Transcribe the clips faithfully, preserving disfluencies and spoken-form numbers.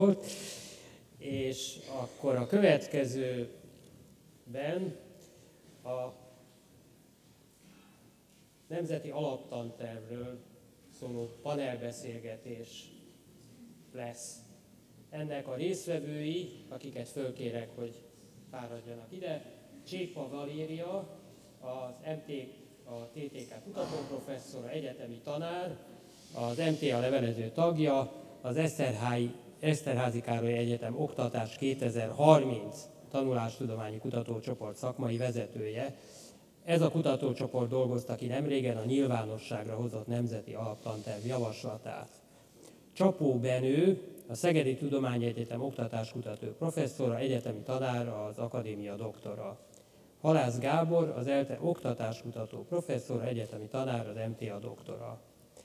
volt, és akkor a következőben a Nemzeti Alaptantervről szóló panelbeszélgetés lesz. Ennek a résztvevői, akiket fölkérek, hogy fáradjanak ide, Csépa Valéria, az em té, a té té ká kutatóprofesszora, egyetemi tanár, az em té á levelező tagja, az Eszterházi, Eszterházi Károly Egyetem Oktatás kétezer-harminc tanulástudományi kutatócsoport szakmai vezetője. Ez a kutatócsoport dolgozta ki nemrégen a nyilvánosságra hozott Nemzeti Alaptanterv javaslatát. Csapó Benő, a Szegedi Tudományegyetem oktatáskutató professzora, egyetemi tanára, az akadémia doktora. Halász Gábor, az ELTE oktatáskutató professzora, egyetemi tanár, az em té á doktora.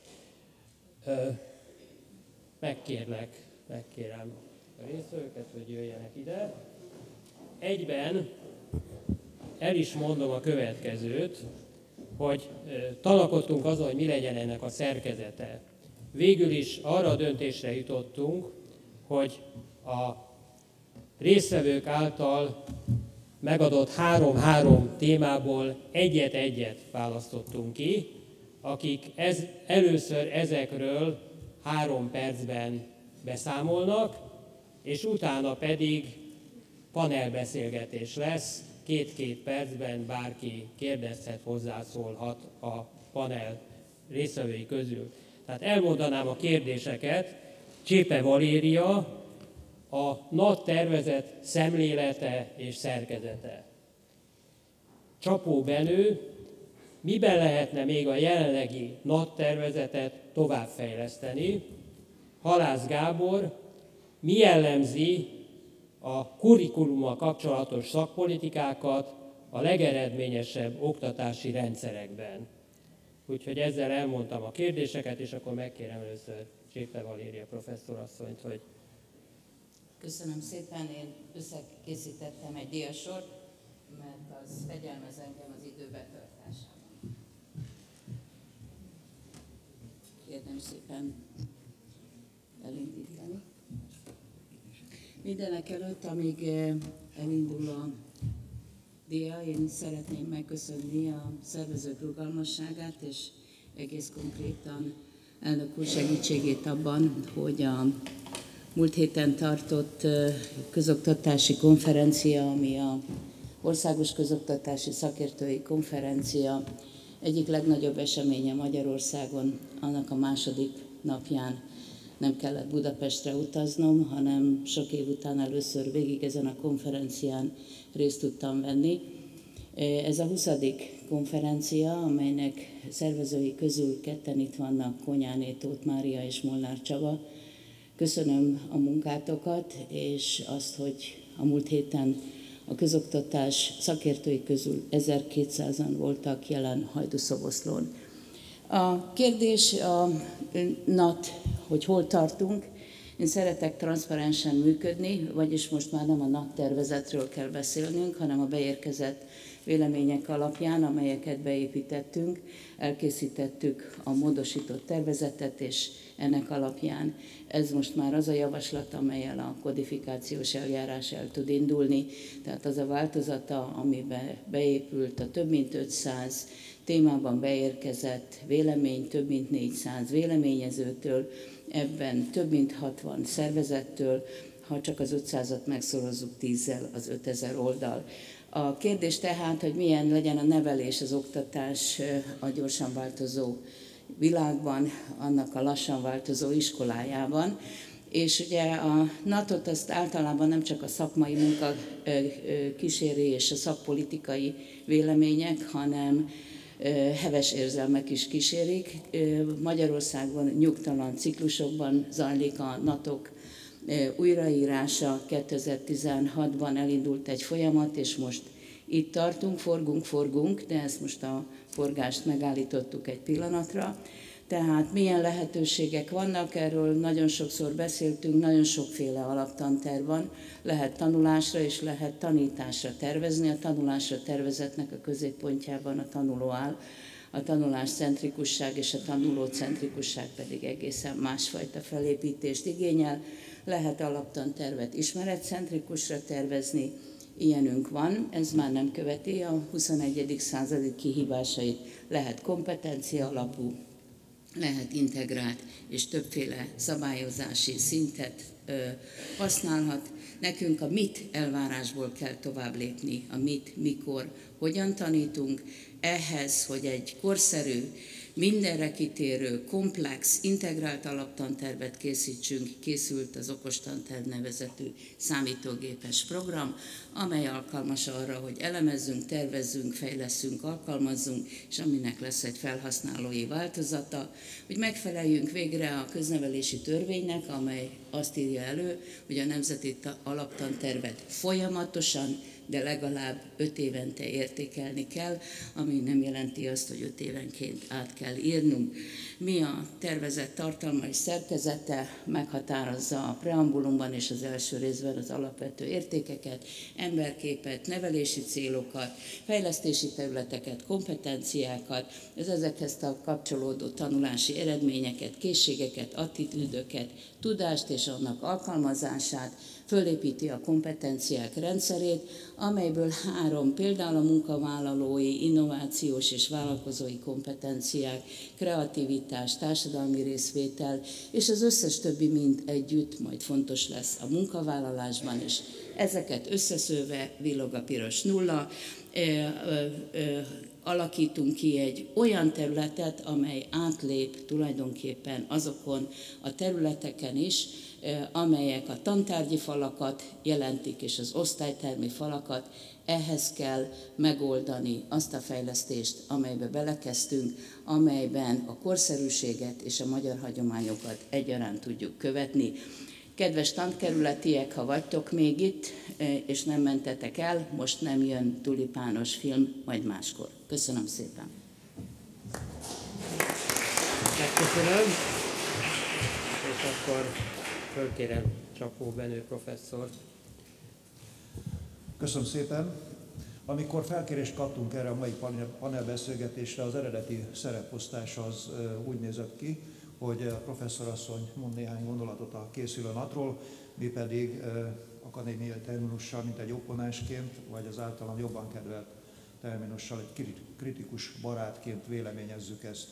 Megkérlek, megkérem a résztvevőket, hogy jöjjenek ide. Egyben el is mondom a következőt, hogy tanakodtunk azon, hogy mi legyen ennek a szerkezete. Végül is arra a döntésre jutottunk, hogy a résztvevők által megadott három-három témából egyet-egyet választottunk ki, akik ez, először ezekről három percben beszámolnak, és utána pedig panelbeszélgetés lesz, két-két percben bárki kérdezhet, hozzászólhat a panel résztvevői közül. Tehát elmondanám a kérdéseket. Csépa Valéria, a NAT tervezet szemlélete és szerkezete. Csapó Benő, miben lehetne még a jelenlegi NAT tervezetet továbbfejleszteni? Halász Gábor, mi jellemzi a kurrikulummal kapcsolatos szakpolitikákat a legeredményesebb oktatási rendszerekben? Úgyhogy ezzel elmondtam a kérdéseket, és akkor megkérem először Csépa Valéria professzorasszonyt, hogy... Köszönöm szépen, én összekészítettem egy diasort, mert az fegyelmez engem az időbetartásában. Kérném szépen elindítani. Mindenek előtt, amíg elindul a dia, én szeretném megköszönni a szervezők rugalmasságát, és egész konkrétan elnök úr segítségét abban, hogy a múlt héten tartott közoktatási konferencia, ami a Országos Közoktatási Szakértői Konferencia egyik legnagyobb eseménye Magyarországon, annak a második napján nem kellett Budapestre utaznom, hanem sok év után először végig ezen a konferencián részt tudtam venni. Ez a huszadik konferencia, amelynek szervezői közül ketten itt vannak, Konyáné Tóth Mária és Molnár Csaba. Köszönöm a munkátokat, és azt, hogy a múlt héten a közoktatás szakértői közül ezerkétszázan voltak jelen Hajdúszoboszlón. A kérdés a NAT, hogy hol tartunk. Én szeretek transzparensen működni, vagyis most már nem a NAT tervezetről kell beszélnünk, hanem a beérkezett vélemények alapján, amelyeket beépítettünk, elkészítettük a módosított tervezetet, és ennek alapján ez most már az a javaslat, amellyel a kodifikációs eljárás el tud indulni. Tehát az a változata, amiben beépült a több mint ötszáz témában beérkezett vélemény, több mint négyszáz véleményezőtől, ebben több mint hatvan szervezettől, ha csak az ötszázat megszorozzuk tízzel, az ötezer oldal. A kérdés tehát, hogy milyen legyen a nevelés, az oktatás a gyorsan változó világban, annak a lassan változó iskolájában. És ugye a natot azt általában nem csak a szakmai munka kíséri és a szakpolitikai vélemények, hanem heves érzelmek is kísérik. Magyarországon nyugtalan ciklusokban zajlik a natok újraírása. kétezer-tizenhatban elindult egy folyamat, és most itt tartunk, forgunk, forgunk, de ezt most a forgást megállítottuk egy pillanatra. Tehát milyen lehetőségek vannak, erről nagyon sokszor beszéltünk, nagyon sokféle alaptanterv van, lehet tanulásra és lehet tanításra tervezni. A tanulásra tervezetnek a középpontjában a tanuló áll, a tanuláscentrikusság és a tanulócentrikusság pedig egészen másfajta felépítést igényel. Lehet alaptantervet ismeretcentrikusra tervezni, ilyenünk van, ez már nem követi a huszonegyedik századi kihívásait, lehet kompetencia alapú, lehet integrált és többféle szabályozási szintet ö, használhat. Nekünk a mit elvárásból kell tovább lépni, a mit, mikor, hogyan tanítunk. Ehhez, hogy egy korszerű, mindenre kitérő, komplex, integrált alaptantervet készítsünk, készült az Okostanterv nevezetű számítógépes program, amely alkalmas arra, hogy elemezzünk, tervezzünk, fejlesszünk, alkalmazzunk, és aminek lesz egy felhasználói változata, hogy megfeleljünk végre a köznevelési törvénynek, amely azt írja elő, hogy a nemzeti alaptantervet folyamatosan, de legalább öt évente értékelni kell, ami nem jelenti azt, hogy öt évenként át kell írnunk. Mi a tervezett tartalma és szerkezete meghatározza a preambulumban és az első részben az alapvető értékeket, emberképet, nevelési célokat, fejlesztési területeket, kompetenciákat, az ezekhez kapcsolódó tanulási eredményeket, készségeket, attitűdöket, tudást és annak alkalmazását, fölépíti a kompetenciák rendszerét, amelyből három, például a munkavállalói, innovációs és vállalkozói kompetenciák, kreativitás, társadalmi részvétel, és az összes többi mind együtt majd fontos lesz a munkavállalásban is. Ezeket összeszőve villog a piros nulla, ö, ö, ö, alakítunk ki egy olyan területet, amely átlép tulajdonképpen azokon a területeken is, amelyek a tantárgyi falakat jelentik, és az osztálytermi falakat. Ehhez kell megoldani azt a fejlesztést, amelybe belekezdtünk, amelyben a korszerűséget és a magyar hagyományokat egyaránt tudjuk követni. Kedves tankerületiek, ha vagytok még itt, és nem mentetek el, most nem jön tulipános film, majd máskor. Köszönöm szépen! Megköszönöm, és akkor fölkérem Csapó Benő professzort. Köszönöm szépen! Amikor felkérést kaptunk erre a mai panelbeszélgetésre, az eredeti szereposztás az úgy nézett ki, hogy a professzorasszony mond néhány gondolatot a készülő napról, mi pedig akadémiai terminussal, mint egy opponensként, vagy az általam jobban kedvelt terminussal, egy kritikus barátként véleményezzük ezt.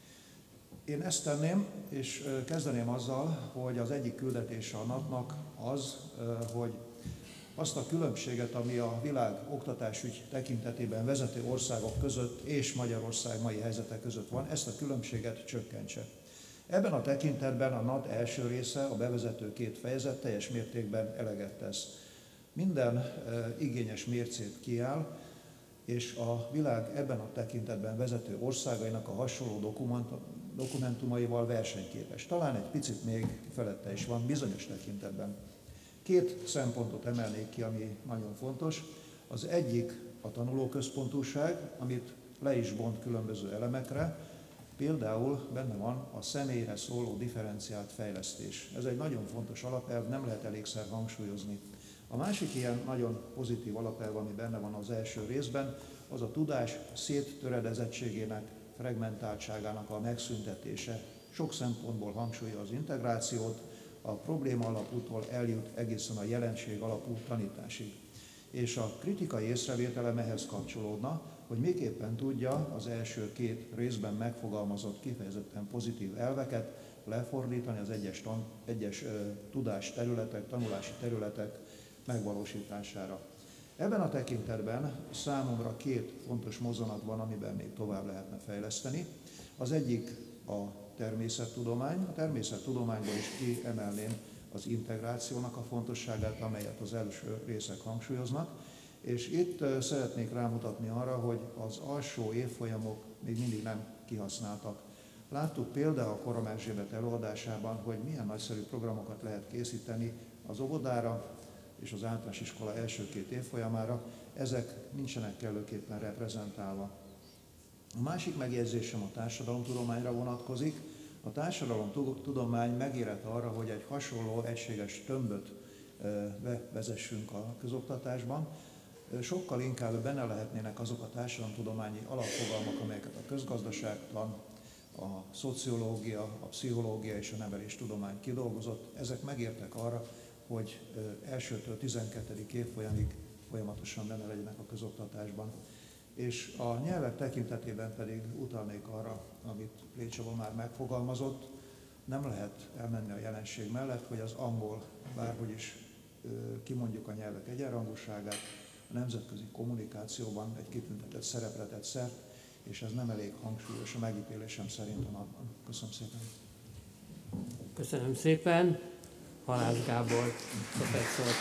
Én ezt tenném, és kezdeném azzal, hogy az egyik küldetése a napnak az, hogy azt a különbséget, ami a világ oktatásügy tekintetében vezető országok között és Magyarország mai helyzete között van, ezt a különbséget csökkentse. Ebben a tekintetben a en á té első része, a bevezető két fejezet teljes mértékben eleget tesz. Minden e, igényes mércét kiáll, és a világ ebben a tekintetben vezető országainak a hasonló dokumentumaival versenyképes. Talán egy picit még felette is van bizonyos tekintetben. Két szempontot emelnék ki, ami nagyon fontos. Az egyik a tanulóközpontúság, amit le is bont különböző elemekre. Például benne van a személyre szóló differenciált fejlesztés. Ez egy nagyon fontos alapelv, nem lehet elégszer hangsúlyozni. A másik ilyen nagyon pozitív alapelv, ami benne van az első részben, az a tudás széttöredezettségének, fragmentáltságának a megszüntetése. Sok szempontból hangsúlyozza az integrációt, a probléma alapútól eljut egészen a jelenség alapú tanításig. És a kritikai észrevételem ehhez kapcsolódna, hogy miképpen tudja az első két részben megfogalmazott kifejezetten pozitív elveket lefordítani az egyes, tan, egyes uh, tudásterületek, tanulási területek megvalósítására. Ebben a tekintetben számomra két fontos mozzanat van, amiben még tovább lehetne fejleszteni. Az egyik a természettudomány. A természettudományból is kiemelném az integrációnak a fontosságát, amelyet az első részek hangsúlyoznak. És itt szeretnék rámutatni arra, hogy az alsó évfolyamok még mindig nem kihasználtak. Láttuk például a Korom Erzsébet előadásában, hogy milyen nagyszerű programokat lehet készíteni az óvodára és az általános iskola első két évfolyamára. Ezek nincsenek kellőképpen reprezentálva. A másik megjegyzésem a társadalomtudományra vonatkozik. A társadalomtudomány megérett arra, hogy egy hasonló egységes tömböt bevezessünk a közoktatásban. Sokkal inkább benne lehetnének azok a társadalomtudományi alapfogalmak, amelyeket a közgazdaságtan, a szociológia, a pszichológia és a neveléstudomány kidolgozott, ezek megértek arra, hogy elsőtől tizenkettedik évfolyamig folyamatosan benne legyenek a közoktatásban. És a nyelvek tekintetében pedig utalnék arra, amit Plé Csaba már megfogalmazott, nem lehet elmenni a jelenség mellett, hogy az angol, bárhogy is kimondjuk a nyelvek egyenrangúságát, a nemzetközi kommunikációban egy kitüntetett szerepre tett szert, és ez nem elég hangsúlyos a megítélésem szerint a napban. Köszönöm szépen. Köszönöm szépen. Halász Gábor professzor.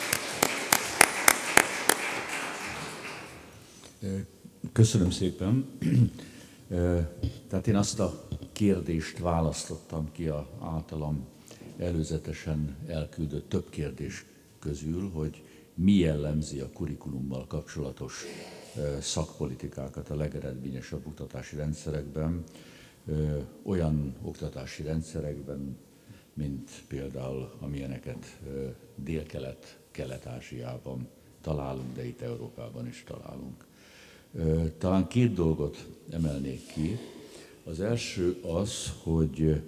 Köszönöm szépen. Tehát én azt a kérdést választottam ki a általam előzetesen elküldött több kérdés közül, hogy mi jellemzi a kurikulummal kapcsolatos szakpolitikákat a legeredményesebb oktatási rendszerekben, olyan oktatási rendszerekben, mint például amilyeneket Dél-Kelet, Kelet-Ázsiában találunk, de itt Európában is találunk. Talán két dolgot emelnék ki. Az első az, hogy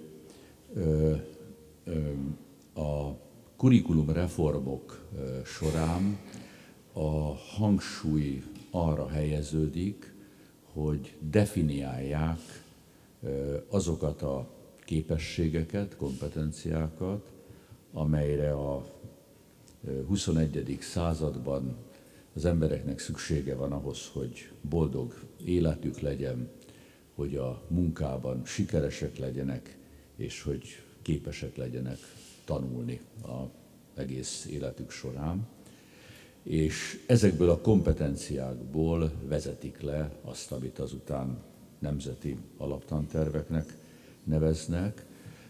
a kurikulum reformok során a hangsúly arra helyeződik, hogy definiálják azokat a képességeket, kompetenciákat, amelyre a huszonegyedik században az embereknek szüksége van ahhoz, hogy boldog életük legyen, hogy a munkában sikeresek legyenek, és hogy képesek legyenek tanulni az egész életük során. És ezekből a kompetenciákból vezetik le azt, amit azután nemzeti alaptanterveknek neveznek,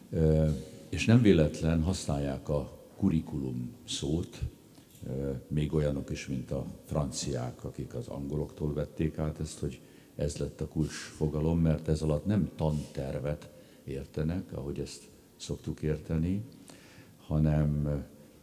és nem véletlen használják a kurikulum szót, még olyanok is, mint a franciák, akik az angoloktól vették át ezt, hogy ez lett a kulcsfogalom, mert ez alatt nem tantervet értenek, ahogy ezt szoktuk érteni, hanem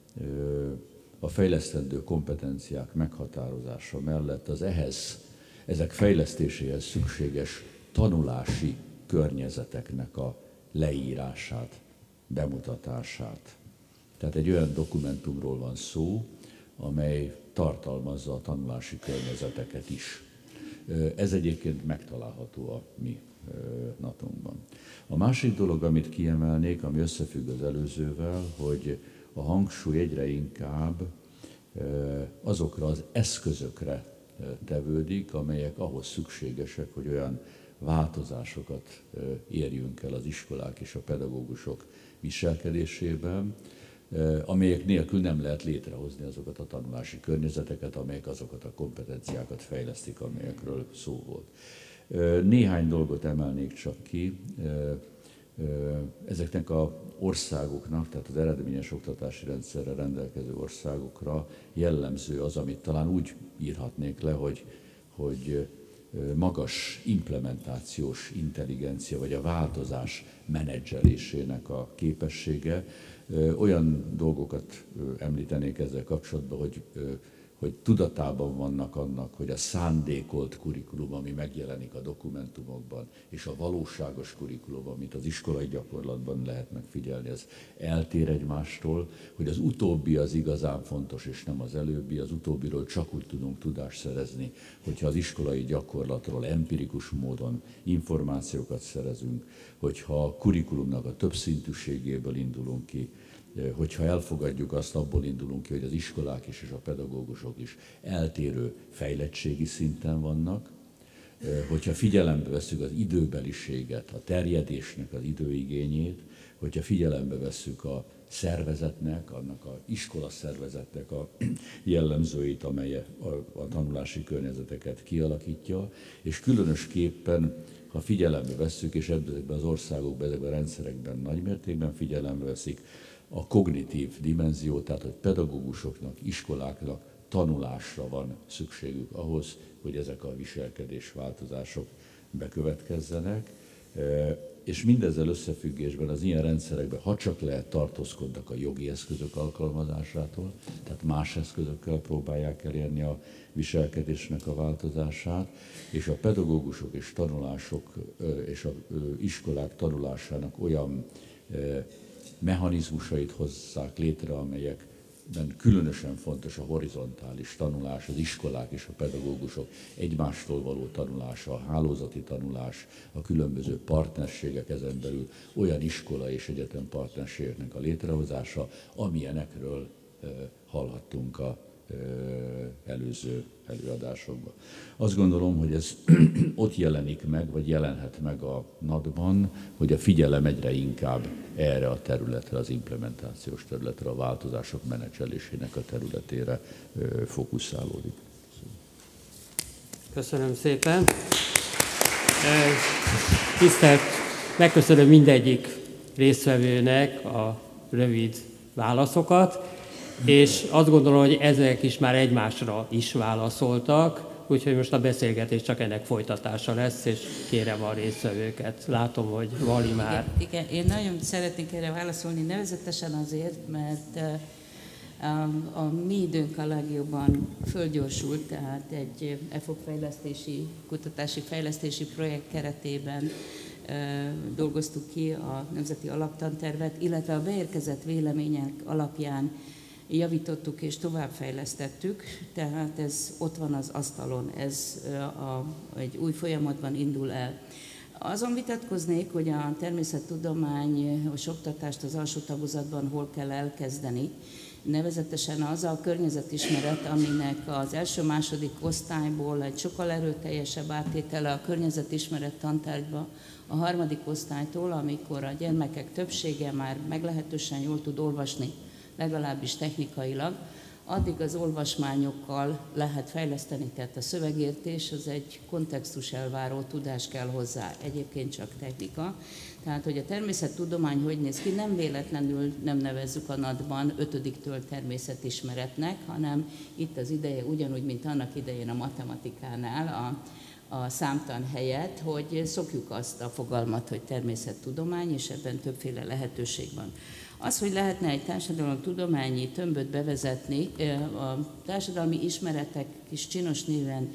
a fejlesztendő kompetenciák meghatározása mellett az ehhez, ezek fejlesztéséhez szükséges tanulási környezeteknek a leírását, bemutatását. Tehát egy olyan dokumentumról van szó, amely tartalmazza a tanulási környezeteket is. Ez egyébként megtalálható a mi natunkban. A másik dolog, amit kiemelnék, ami összefügg az előzővel, hogy a hangsúly egyre inkább azokra az eszközökre tevődik, amelyek ahhoz szükségesek, hogy olyan változásokat érjünk el az iskolák és a pedagógusok viselkedésében, amelyek nélkül nem lehet létrehozni azokat a tanulási környezeteket, amelyek azokat a kompetenciákat fejlesztik, amelyekről szó volt. Néhány dolgot emelnék csak ki. Ezeknek az országoknak, tehát az eredményes oktatási rendszerre rendelkező országokra jellemző az, amit talán úgy írhatnék le, hogy, hogy magas implementációs intelligencia, vagy a változás menedzselésének a képessége. Olyan dolgokat említenék ezzel kapcsolatban, hogy, hogy tudatában vannak annak, hogy a szándékolt kurikulum, ami megjelenik a dokumentumokban, és a valóságos kurikulum, amit az iskolai gyakorlatban lehet megfigyelni, ez eltér egymástól, hogy az utóbbi az igazán fontos, és nem az előbbi. Az utóbbiról csak úgy tudunk tudást szerezni, hogyha az iskolai gyakorlatról empirikus módon információkat szerezünk, hogyha a kurikulumnak a többszintűségéből indulunk ki, hogyha elfogadjuk azt, abból indulunk ki, hogy az iskolák is és a pedagógusok is eltérő fejlettségi szinten vannak, hogyha figyelembe vesszük az időbeliséget, a terjedésnek az időigényét, hogyha figyelembe vesszük a szervezetnek, annak az iskola szervezetnek a jellemzőit, amely a, a tanulási környezeteket kialakítja, és különösképpen, ha figyelembe vesszük, és ebben az országokban, ezekben a rendszerekben nagymértékben figyelembe veszik, a kognitív dimenzió, tehát hogy pedagógusoknak, iskoláknak tanulásra van szükségük ahhoz, hogy ezek a viselkedésváltozások bekövetkezzenek. És mindezzel összefüggésben az ilyen rendszerekben, ha csak lehet, tartózkodnak a jogi eszközök alkalmazásától, tehát más eszközökkel próbálják elérni a viselkedésnek a változását, és a pedagógusok és tanulások és az iskolák tanulásának olyan mechanizmusait hozzák létre, amelyekben különösen fontos a horizontális tanulás, az iskolák és a pedagógusok egymástól való tanulása, a hálózati tanulás, a különböző partnerségek, ezen belül olyan iskola és egyetem partnerségeknek a létrehozása, amilyenekről hallhattunk a előző előadásokban. Azt gondolom, hogy ez ott jelenik meg, vagy jelenhet meg a NAD-ban, hogy a figyelem egyre inkább erre a területre, az implementációs területre, a változások menedzselésének a területére fókuszálódik. Köszönöm szépen. Tisztelt, megköszönöm mindegyik résztvevőnek a rövid válaszokat, és azt gondolom, hogy ezek is már egymásra is válaszoltak, úgyhogy most a beszélgetés csak ennek folytatása lesz, és kérem a résztvevőket. Látom, hogy Vali már... Igen, igen, én nagyon szeretnék erre válaszolni, nevezetesen azért, mert a, a mi időnk a legjobban fölgyorsult, tehát egy e fo fejlesztési, kutatási fejlesztési projekt keretében dolgoztuk ki a Nemzeti Alaptantervet, illetve a beérkezett vélemények alapján javítottuk és továbbfejlesztettük, tehát ez ott van az asztalon, ez a, egy új folyamatban indul el. Azon vitatkoznék, hogy a természettudományos oktatást az alsó tagozatban hol kell elkezdeni, nevezetesen az a környezetismeret, aminek az első-második osztályból egy sokkal erőteljesebb áttétele a környezetismeret tantárgyba a harmadik osztálytól, amikor a gyermekek többsége már meglehetősen jól tud olvasni, legalábbis technikailag, addig az olvasmányokkal lehet fejleszteni, tehát a szövegértés az egy kontextus elváró tudás kell hozzá, egyébként csak technika. Tehát, hogy a természettudomány hogy néz ki, nem véletlenül nem nevezzük a NAD-ban ötödiktől természetismeretnek, hanem itt az ideje ugyanúgy, mint annak idején a matematikánál, a a számtan helyett, hogy szokjuk azt a fogalmat, hogy természettudomány, és ebben többféle lehetőség van. Az, hogy lehetne egy társadalomtudományi tömböt bevezetni, a társadalmi ismeretek is csinos néven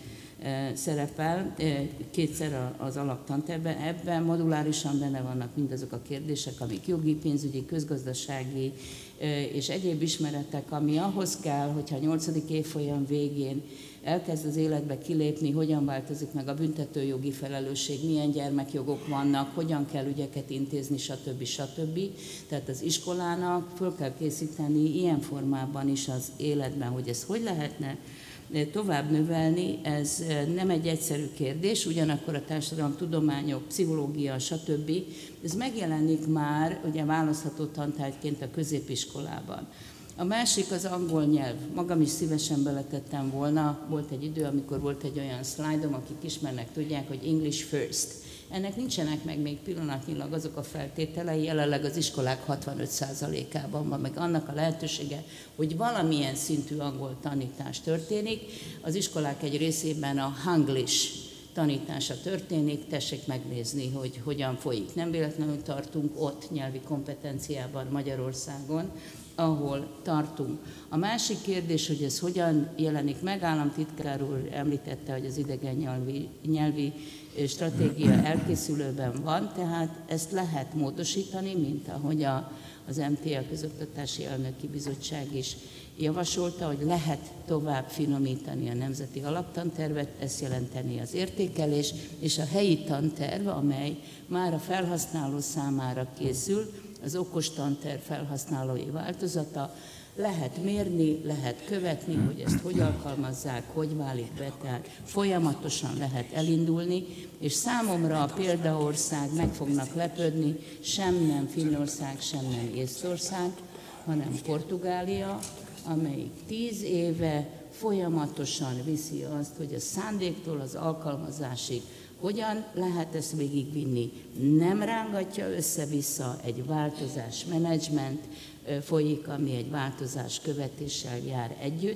szerepel kétszer az alaptanterben. Ebben modulárisan benne vannak mindazok a kérdések, amik jogi, pénzügyi, közgazdasági és egyéb ismeretek, ami ahhoz kell, hogyha a nyolcadik évfolyam végén elkezd az életbe kilépni, hogyan változik meg a büntetőjogi felelősség, milyen gyermekjogok vannak, hogyan kell ügyeket intézni, stb. stb. Tehát az iskolának föl kell készíteni ilyen formában is az életben, hogy ez hogy lehetne tovább növelni, ez nem egy egyszerű kérdés, ugyanakkor a társadalomtudományok, pszichológia, stb. Ez megjelenik már ugye választható tantárgyként a középiskolában. A másik az angol nyelv. Magam is szívesen beletettem volna. Volt egy idő, amikor volt egy olyan szlájdom, akik ismernek, tudják, hogy English first. Ennek nincsenek meg még pillanatnyilag azok a feltételei, jelenleg az iskolák hatvanöt százalékában van meg annak a lehetősége, hogy valamilyen szintű angol tanítás történik. Az iskolák egy részében a Hanglish tanítása történik, tessék megnézni, hogy hogyan folyik. Nem véletlenül tartunk ott nyelvi kompetenciában Magyarországon, ahol tartunk. A másik kérdés, hogy ez hogyan jelenik meg, államtitkár úr említette, hogy az idegen nyelvi, nyelvi stratégia elkészülőben van, tehát ezt lehet módosítani, mint ahogy a, az em té, a Közoktatási Elnöki Bizottság is javasolta, hogy lehet tovább finomítani a nemzeti alaptantervet, ezt jelenteni az értékelés, és a helyi tanterv, amely már a felhasználó számára készül, az okostanterv felhasználói változata, lehet mérni, lehet követni, hogy ezt hogy alkalmazzák, hogy válik be, tehát folyamatosan lehet elindulni, és számomra a példaország meg fognak lepődni, sem nem Finnország, sem nem Észtország, hanem Portugália, amelyik tíz éve folyamatosan viszi azt, hogy a szándéktól az alkalmazásig hogyan lehet ezt végigvinni. Nem rángatja össze-vissza, egy változás menedzsment folyik, ami egy változás követéssel jár együtt,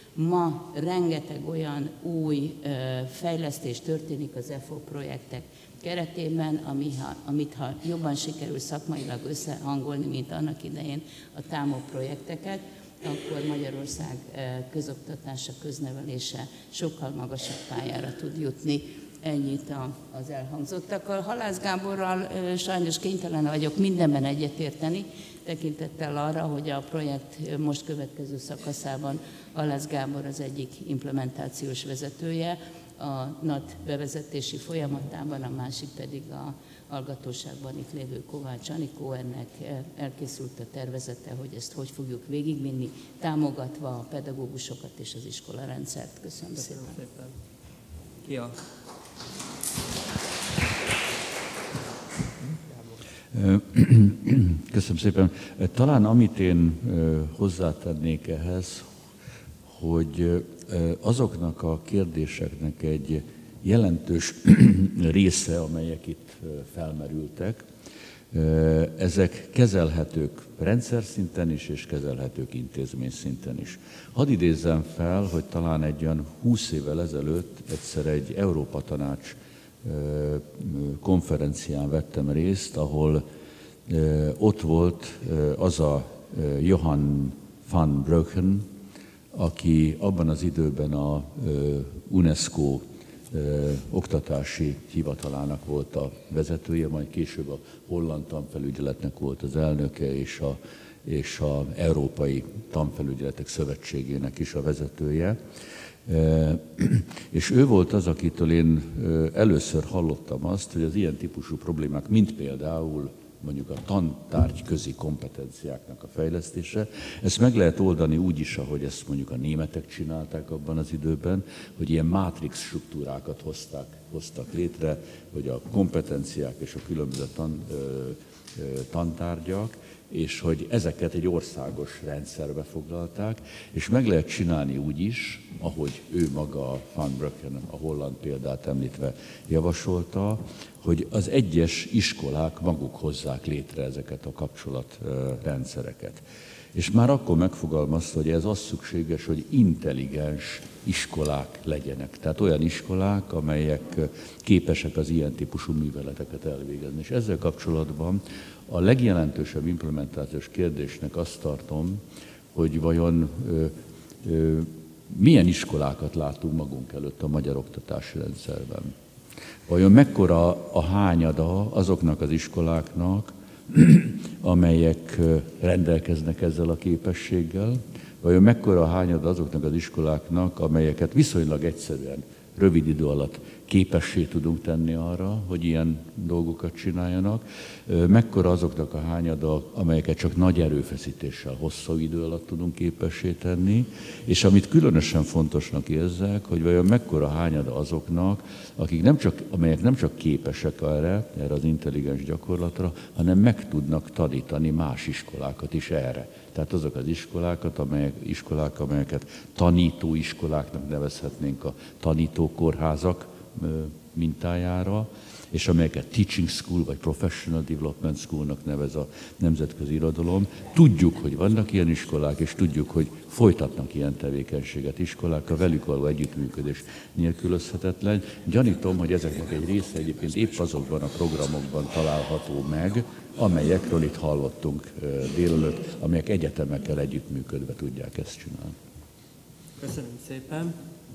Ma rengeteg olyan új fejlesztés történik az e fo projektek keretében, ami, ha, amit ha jobban sikerül szakmailag összehangolni, mint annak idején a támó projekteket, akkor Magyarország közoktatása, köznevelése sokkal magasabb pályára tud jutni. Ennyit az elhangzottakkal. Halász Gáborral sajnos kénytelen vagyok mindenben egyetérteni, tekintettel arra, hogy a projekt most következő szakaszában Halász Gábor az egyik implementációs vezetője, a NAT bevezetési folyamatában, a másik pedig a hallgatóságban itt lévő Kovács Anikó. Ennek elkészült a tervezete, hogy ezt hogy fogjuk végigvinni, támogatva a pedagógusokat és az iskolarendszert. Köszönöm, Köszönöm szépen. szépen. Ja. Köszönöm szépen. Talán amit én hozzátennék ehhez, hogy azoknak a kérdéseknek egy jelentős része, amelyek itt felmerültek, ezek kezelhetők rendszer szinten is, és kezelhetők intézmény szinten is. Hadd idézzem fel, hogy talán egy olyan húsz évvel ezelőtt egyszer egy Európa Tanács konferencián vettem részt, ahol ott volt az a Johan van Breukelen, aki abban az időben a UNESCO oktatási hivatalának volt a vezetője, majd később a holland tanfelügyeletnek volt az elnöke, és a, és a Európai Tanfelügyeletek Szövetségének is a vezetője. És ő volt az, akitől én először hallottam azt, hogy az ilyen típusú problémák, mint például mondjuk a tantárgy közi kompetenciáknak a fejlesztése, ezt meg lehet oldani úgy is, ahogy ezt mondjuk a németek csinálták abban az időben, hogy ilyen mátrix struktúrákat hozták, hoztak létre, hogy a kompetenciák és a különböző tan, ö, ö, tantárgyak, és hogy ezeket egy országos rendszerbe foglalták, és meg lehet csinálni úgy is, ahogy ő maga, Van Breukelen, a holland példát említve javasolta, hogy az egyes iskolák maguk hozzák létre ezeket a kapcsolatrendszereket. És már akkor megfogalmazta, hogy ez az szükséges, hogy intelligens iskolák legyenek. Tehát olyan iskolák, amelyek képesek az ilyen típusú műveleteket elvégezni. És ezzel kapcsolatban a legjelentősebb implementációs kérdésnek azt tartom, hogy vajon ö, ö, milyen iskolákat látunk magunk előtt a magyar oktatási rendszerben. Vajon mekkora a hányada azoknak az iskoláknak, amelyek rendelkeznek ezzel a képességgel, vajon mekkora a hányada azoknak az iskoláknak, amelyeket viszonylag egyszerűen, rövid idő alatt képessé tudunk tenni arra, hogy ilyen dolgokat csináljanak, mekkora azoknak a hányada, amelyeket csak nagy erőfeszítéssel, hosszú idő alatt tudunk képessé tenni, és amit különösen fontosnak érzek, hogy vajon mekkora hányada azoknak, akik nem csak, amelyek nem csak képesek erre, erre az intelligens gyakorlatra, hanem meg tudnak tanítani más iskolákat is erre. Tehát azok az iskolákat, amelyek, iskolák, amelyeket tanítóiskoláknak nevezhetnénk a tanítókórházak mintájára, és amelyeket Teaching School vagy Professional Development Schoolnak nevez a nemzetközi irodalom. Tudjuk, hogy vannak ilyen iskolák, és tudjuk, hogy folytatnak ilyen tevékenységet iskolák, a velük való együttműködés nélkülözhetetlen. Gyanítom, hogy ezeknek egy része egyébként épp azokban a programokban található meg, amelyekről itt hallottunk délelőtt, amelyek egyetemekkel együttműködve tudják ezt csinálni. Köszönöm szépen.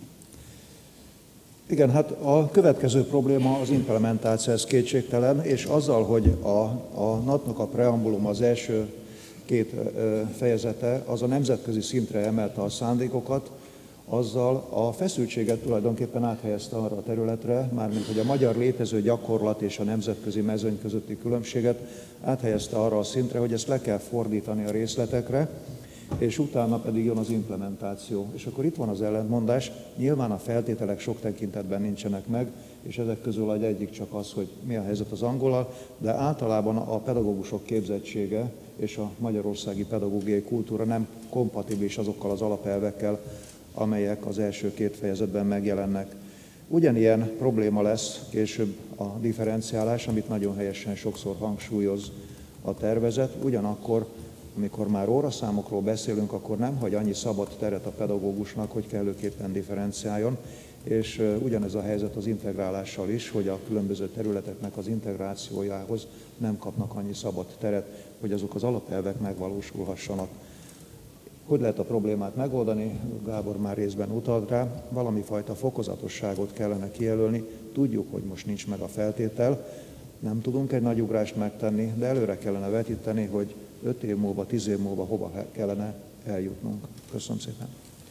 Igen, hát a következő probléma az implementáció, ez kétségtelen, és azzal, hogy a, a NAT-nak a preambulum az első két fejezete, az a nemzetközi szintre emelte a szándékokat, azzal a feszültséget tulajdonképpen áthelyezte arra a területre, mármint hogy a magyar létező gyakorlat és a nemzetközi mezőny közötti különbséget áthelyezte arra a szintre, hogy ezt le kell fordítani a részletekre, és utána pedig jön az implementáció. És akkor itt van az ellentmondás, nyilván a feltételek sok tekintetben nincsenek meg, és ezek közül egy egyik csak az, hogy mi a helyzet az angollal, de általában a pedagógusok képzettsége és a magyarországi pedagógiai kultúra nem kompatibilis azokkal az alapelvekkel, amelyek az első két fejezetben megjelennek. Ugyanilyen probléma lesz később a differenciálás, amit nagyon helyesen sokszor hangsúlyoz a tervezet, ugyanakkor amikor már óraszámokról beszélünk, akkor nem hagy annyi szabad teret a pedagógusnak, hogy kellőképpen differenciáljon, és ugyanez a helyzet az integrálással is, hogy a különböző területeknek az integrációjához nem kapnak annyi szabad teret, hogy azok az alapelvek megvalósulhassanak. Hogy lehet a problémát megoldani? Gábor már részben utalt rá, valami fajta fokozatosságot kellene kijelölni. Tudjuk, hogy most nincs meg a feltétel, nem tudunk egy nagy ugrást megtenni, de előre kellene vetíteni, hogy öt év múlva, tíz év múlva hova kellene eljutnunk. Köszönöm szépen.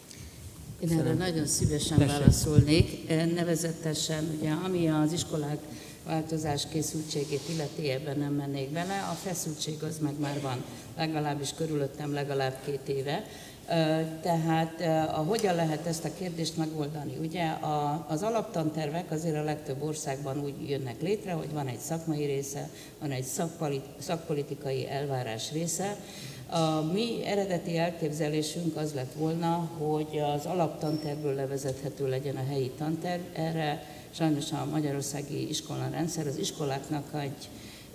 Én erre nagyon szívesen Tessék. válaszolnék, nevezetesen, ugye, ami az iskolák változás készültségét illeti, ebben nem mennék bele, a feszültség az meg már van, legalábbis körülöttem legalább két éve. Tehát a, hogyan lehet ezt a kérdést megoldani? Ugye a, az alaptantervek azért a legtöbb országban úgy jönnek létre, hogy van egy szakmai része, van egy szakpolitikai elvárás része. A mi eredeti elképzelésünk az lett volna, hogy az alaptantervből levezethető legyen a helyi tanterv. Erre sajnos a magyarországi iskolarendszer az iskoláknak egy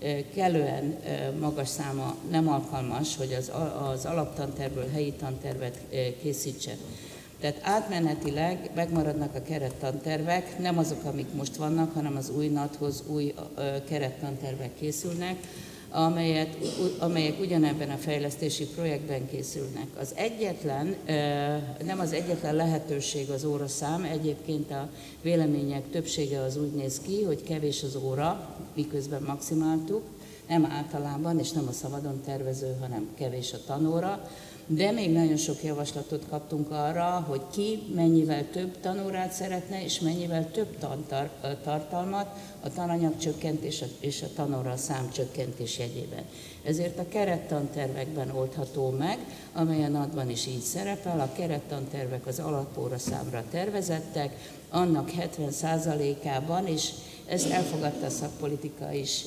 kellően magas száma nem alkalmas, hogy az, az alaptantervből helyi tantervet készítsen. Tehát átmenetileg megmaradnak a kerettantervek, nem azok, amik most vannak, hanem az új NAT-hoz új kerettantervek készülnek, amelyet, amelyek ugyanebben a fejlesztési projektben készülnek. Az egyetlen, nem az egyetlen lehetőség az óraszám, egyébként a vélemények többsége az úgy néz ki, hogy kevés az óra, miközben maximáltuk, nem általában, és nem a szabadon tervező, hanem kevés a tanóra, de még nagyon sok javaslatot kaptunk arra, hogy ki mennyivel több tanórát szeretne, és mennyivel több tantartalmat a tananyag csökkentés és a tanóra szám csökkentés jegyében. Ezért a kerettantervekben oldható meg, amely a NAT-ban is így szerepel, a kerettantervek az alapóra számra tervezettek, annak hetven százalékában, és ezt elfogadta a szakpolitika is,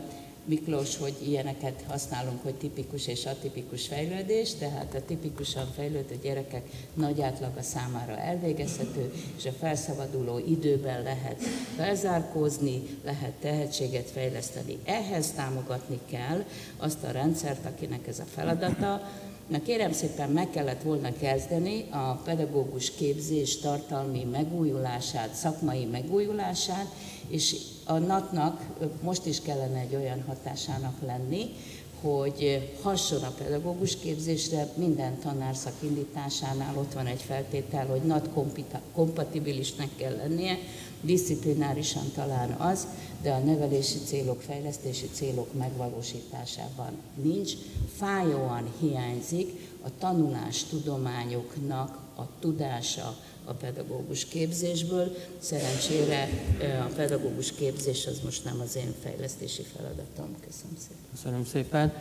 Miklós, hogy ilyeneket használunk, hogy tipikus és atipikus fejlődés, tehát a tipikusan fejlődő gyerekek nagy átlaga számára elvégezhető, és a felszabaduló időben lehet felzárkózni, lehet tehetséget fejleszteni. Ehhez támogatni kell azt a rendszert, akinek ez a feladata. Na kérem szépen, meg kellett volna kezdeni a pedagógus képzés tartalmi megújulását, szakmai megújulását, és a NAT-nak most is kellene egy olyan hatásának lenni, hogy hasson a pedagógus képzésre, minden tanárszak indításánál ott van egy feltétel, hogy NAT kompatibilisnek kell lennie, diszciplinárisan talán az, de a nevelési célok, fejlesztési célok megvalósításában nincs. Fájóan hiányzik a tanulás tudományoknak a tudása a pedagógus képzésből. Szerencsére a pedagógus képzés az most nem az én fejlesztési feladatom. Köszönöm szépen. Köszönöm szépen.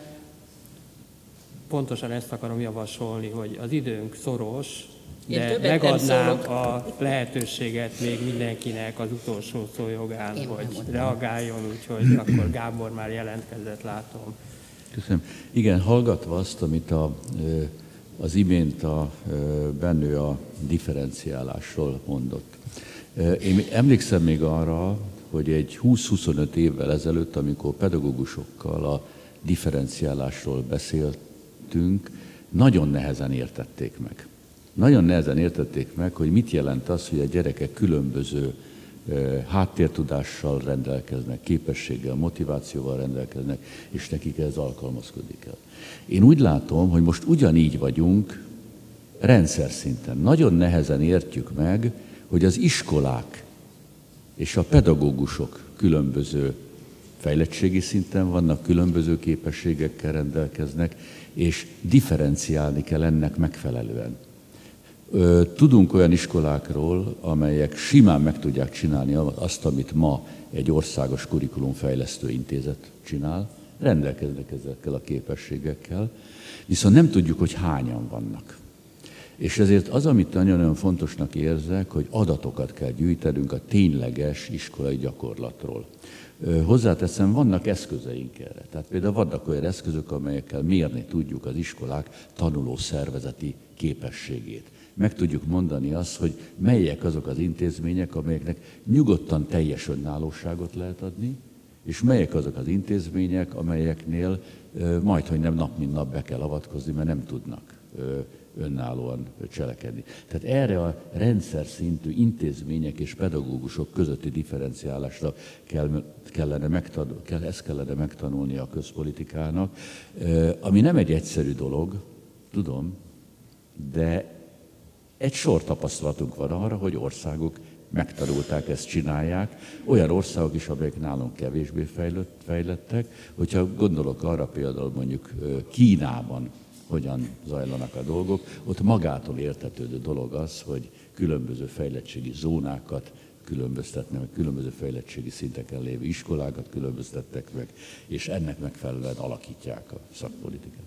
Pontosan ezt akarom javasolni, hogy az időnk szoros, de megadnám a lehetőséget még mindenkinek az utolsó szó jogán, én hogy reagáljon, úgyhogy akkor Gábor már jelentkezett, látom. Köszönöm. Igen, hallgatva azt, amit a, az imént a Benő a differenciálásról mondott. Én emlékszem még arra, hogy egy húsz-huszonöt évvel ezelőtt, amikor pedagógusokkal a differenciálásról beszéltünk, nagyon nehezen értették meg. Nagyon nehezen értették meg, hogy mit jelent az, hogy a gyerekek különböző háttértudással rendelkeznek, képességgel, motivációval rendelkeznek, és nekik ez alkalmazkodni kell. Én úgy látom, hogy most ugyanígy vagyunk rendszer szinten. Nagyon nehezen értjük meg, hogy az iskolák és a pedagógusok különböző fejlettségi szinten vannak, különböző képességekkel rendelkeznek, és differenciálni kell ennek megfelelően. Tudunk olyan iskolákról, amelyek simán meg tudják csinálni azt, amit ma egy országos kurikulumfejlesztő intézet csinál, rendelkeznek ezekkel a képességekkel, viszont nem tudjuk, hogy hányan vannak. És ezért az, amit nagyon-nagyon fontosnak érzek, hogy adatokat kell gyűjtenünk a tényleges iskolai gyakorlatról. Hozzáteszem, vannak eszközeink erre. Tehát például vannak olyan eszközök, amelyekkel mérni tudjuk az iskolák tanuló szervezeti képességét. Meg tudjuk mondani azt, hogy melyek azok az intézmények, amelyeknek nyugodtan teljes önállóságot lehet adni, és melyek azok az intézmények, amelyeknél majdhogy nem nap mint nap be kell avatkozni, mert nem tudnak önállóan cselekedni. Tehát erre a rendszer szintű intézmények és pedagógusok közötti differenciálásra kell, kellene megtanul, kell, ezt kellene megtanulni a közpolitikának, ami nem egy egyszerű dolog, tudom, de egy sor tapasztalatunk van arra, hogy országok megtanulták, ezt csinálják. Olyan országok is, amelyek nálunk kevésbé fejlett, fejlettek. Hogyha gondolok arra például mondjuk Kínában, hogyan zajlanak a dolgok, ott magától értetődő dolog az, hogy különböző fejlettségi zónákat különböztetnek, meg különböző fejlettségi szinteken lévő iskolákat különböztettek meg, és ennek megfelelően alakítják a szakpolitikát.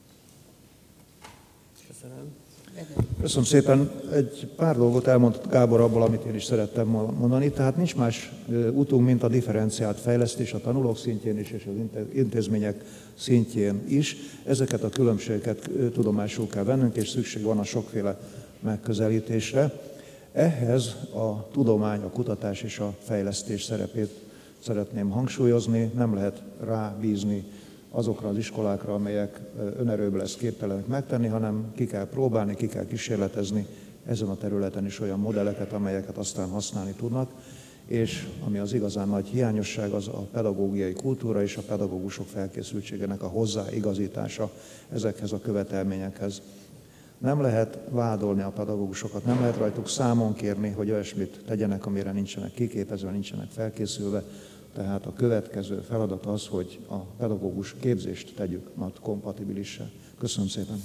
Köszönöm. Köszönöm szépen. Egy pár dolgot elmondott Gábor abból, amit én is szerettem mondani. Tehát nincs más útunk, mint a differenciált fejlesztés a tanulók szintjén is, és az intézmények szintjén is. Ezeket a különbségeket tudomásul kell vennünk, és szükség van a sokféle megközelítésre. Ehhez a tudomány, a kutatás és a fejlesztés szerepét szeretném hangsúlyozni. Nem lehet rábízni azokra az iskolákra, amelyek önerőből ezt képtelenek megtenni, hanem ki kell próbálni, ki kell kísérletezni ezen a területen is olyan modelleket, amelyeket aztán használni tudnak, és ami az igazán nagy hiányosság, az a pedagógiai kultúra és a pedagógusok felkészültségének a hozzáigazítása ezekhez a követelményekhez. Nem lehet vádolni a pedagógusokat, nem lehet rajtuk számon kérni, hogy olyasmit tegyenek, amire nincsenek kiképezve, nincsenek felkészülve. Tehát a következő feladat az, hogy a pedagógus képzést tegyük mat kompatibilissá. Köszönöm szépen.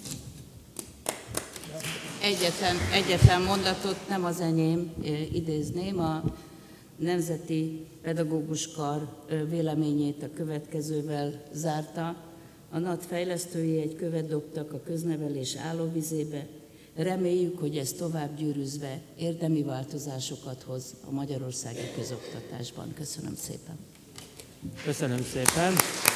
Egyetlen, egyetlen mondatot, nem az enyém, idézném, a Nemzeti Pedagógus Kar véleményét a következővel zárta. A NAT fejlesztői egy követ dobtak a köznevelés állóvizébe. Reméljük, hogy ez tovább gyűrűzve érdemi változásokat hoz a magyarországi közoktatásban. Köszönöm szépen. Köszönöm szépen.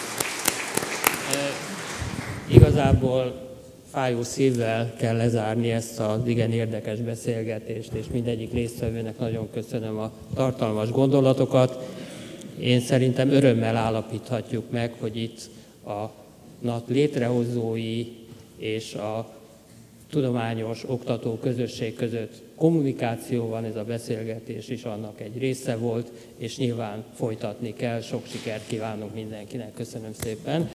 E, igazából fájó szívvel kell lezárni ezt az igen érdekes beszélgetést, és mindegyik résztvevőnek nagyon köszönöm a tartalmas gondolatokat. Én szerintem örömmel állapíthatjuk meg, hogy itt a NAT létrehozói és a tudományos oktató közösség között kommunikáció van, ez a beszélgetés is annak egy része volt, és nyilván folytatni kell. Sok sikert kívánunk mindenkinek. Köszönöm szépen.